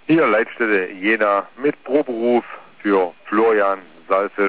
Hier Leitstelle Jena mit Proberuf für Florian Salfisch.